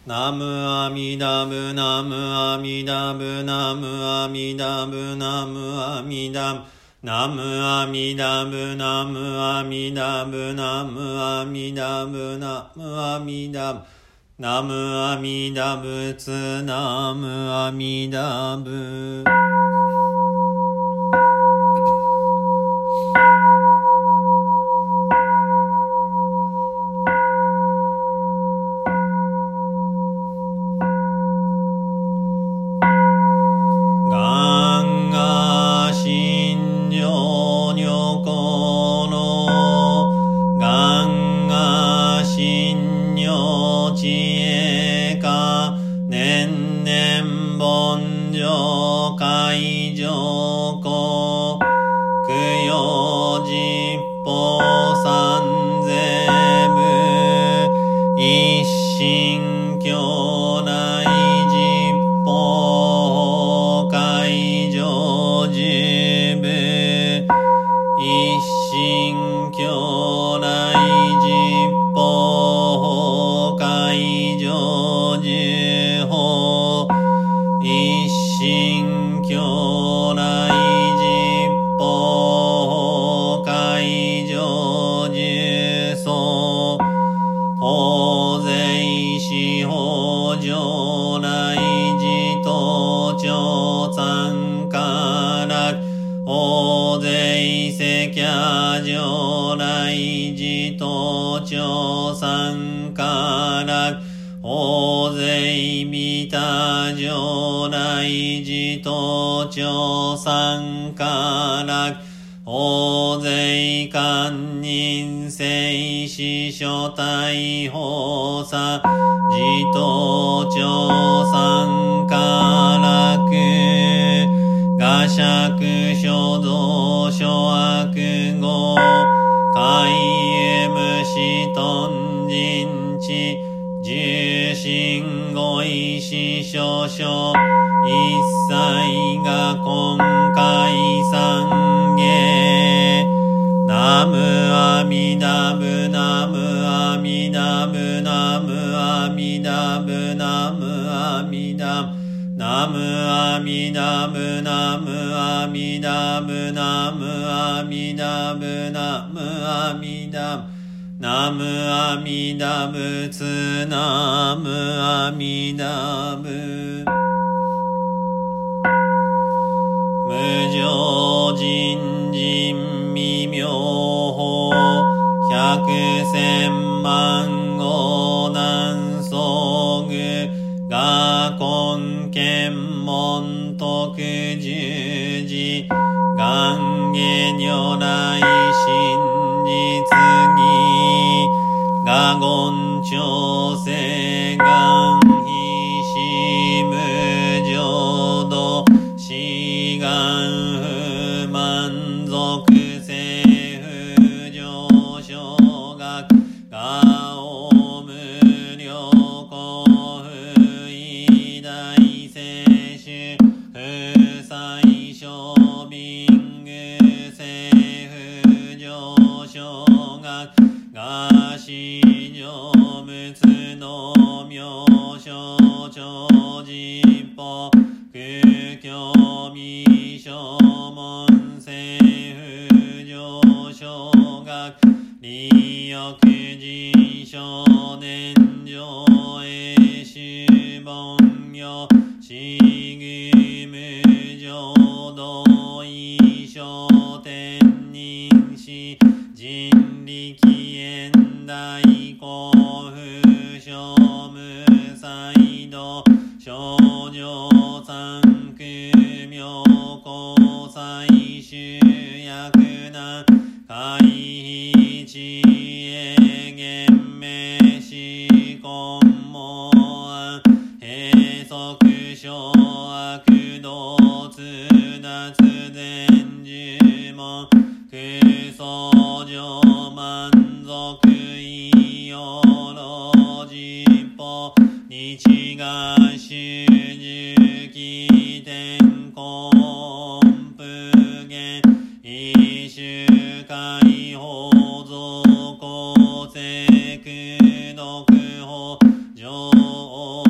ナムアミダブナムアミダブナムアミダブナムアミダブナムアミダブナムアミダブナムアミダブナムアミダブナムアミダブツナムアミダブの苦法上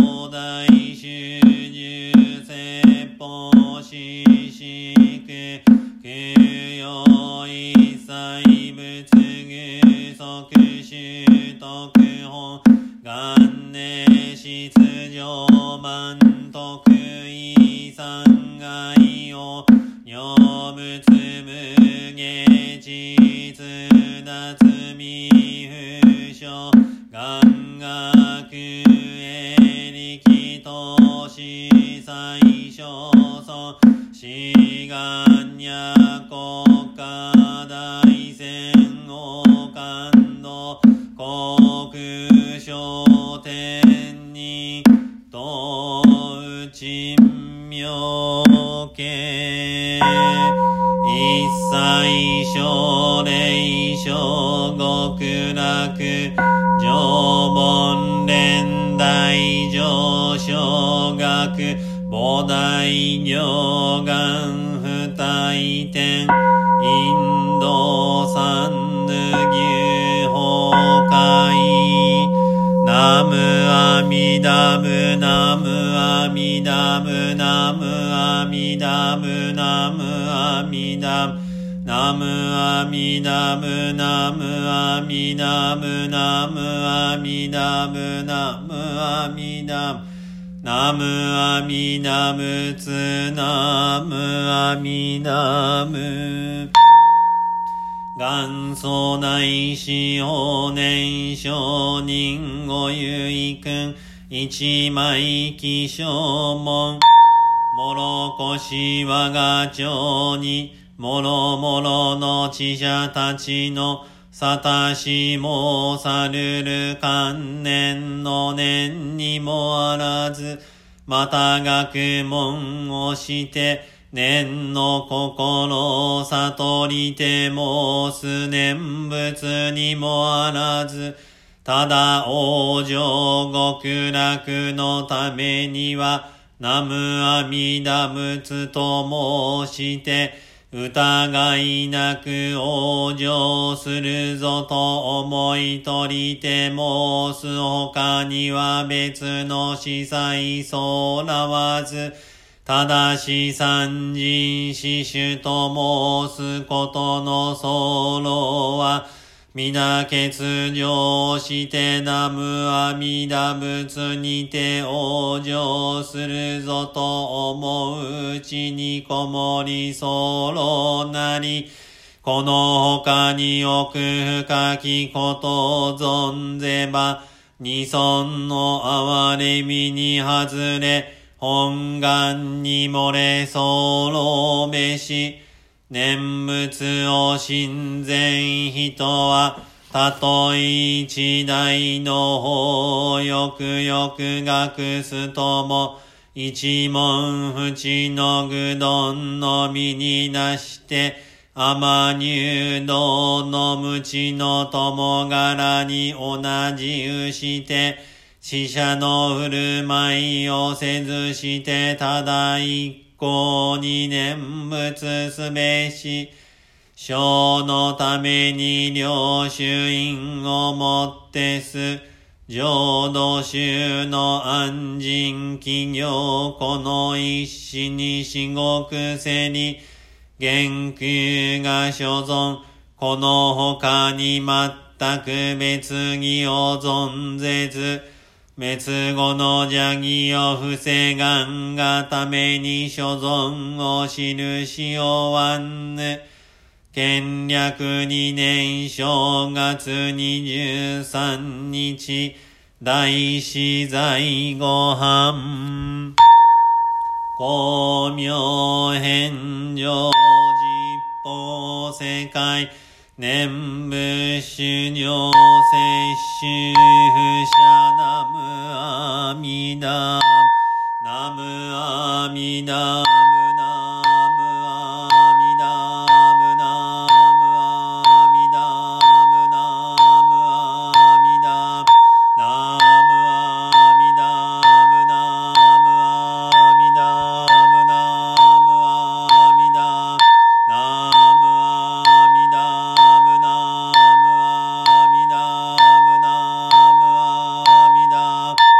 万年出上満徳意三害を如仏無下実脱未不所願学営力とし最小尊志願や国家大戦を感動国書天にとう珍妙形一切奨励諸極楽上本蓮大上小学菩提行願不退転インド三牛崩壊ナムアミダブナムアミダブナムアミダブナムアミダブナムアミダブナムアミダブナムアミダブナムアミダブナムアミダブツナムアミダブ元祖内視法年少人ご結君一枚起承門もろこし我が町にもろもろの知者たちのさたしもさるる観念の念にもあらずまた学問をして念の心悟りてもす念仏にもあらずただ往生極楽のためには南無阿弥陀仏と申して疑いなく往生するぞと思い取りて申す他には別の司祭そうらわずただし三人四種と申すことの総論は皆欠如して南無阿弥陀仏にて往生するぞと思ううちにこもり候なりこの他に奥深きことを存ぜば二尊の憐れみに外れ本願に漏れ候べし念仏を親善人はたとえ一代の法よくよく学すとも一文不知の愚鈍の身になして天入道の無知の友柄に同じうして死者の振る舞いをせずしてただ一向に念仏すべし生のために領主因をもってす浄土宗の安心企業この一子に至極せに元空が所存この他に全く別義を存ぜず滅後の邪義を防がんがために所存を印をわんぬ建略2年正月23日大師在御飯光明返上実法世界念仏修行摂取不捨南無阿弥陀南無阿弥陀南無阿弥陀南無阿弥陀南無阿弥陀南無阿弥陀南無阿弥陀南無阿弥陀南無阿弥陀南無阿弥陀南無阿弥陀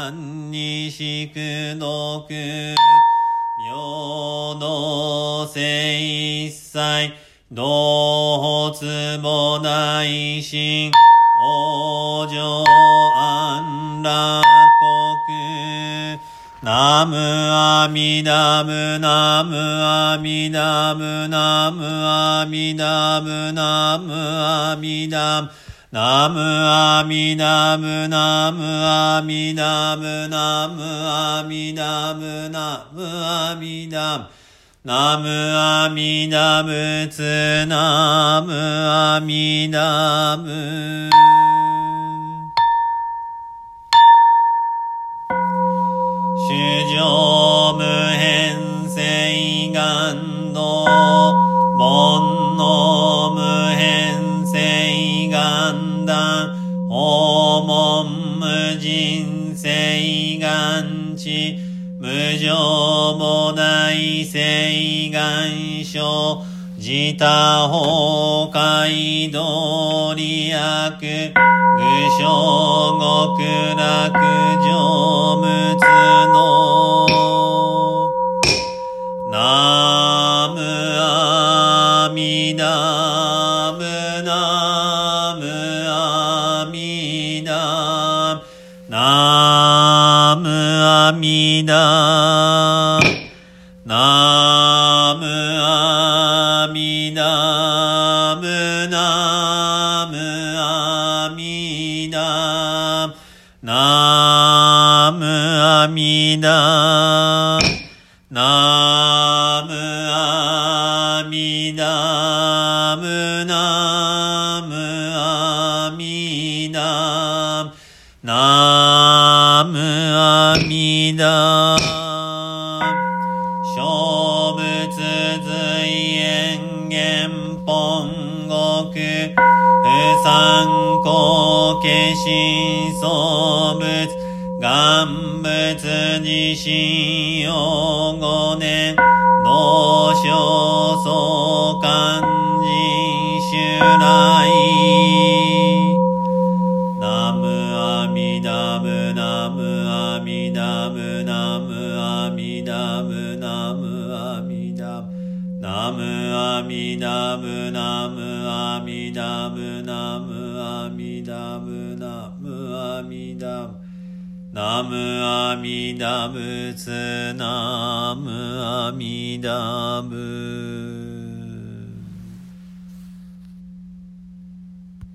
万に宿毒平等性一切同発母大心往生安楽国ナムアミダブナムアミダブナムアミダブナムアミダブナムアミダブナムアミダブナムアミダブナムアミダブナムアミダブツナムアミダブ主上無変性願道煩悩無変性願断訪問無人性願知無常母大性願生自他崩壊道利悪具象極楽成仏のナムアミダブナムアミダブナムアミダブナムアミダブナムアミダブナムアミダブナムアミダブナムアミダブナムアミダブ小仏随縁元本国不参考化身相仏願仏自身用五年同生相関人襲来ナムアミダブナムアミダブナムアミダブナムアミダブナムアミダブナムアミダブナムアミダブナムアミダブナムアミダブツナムアミダブ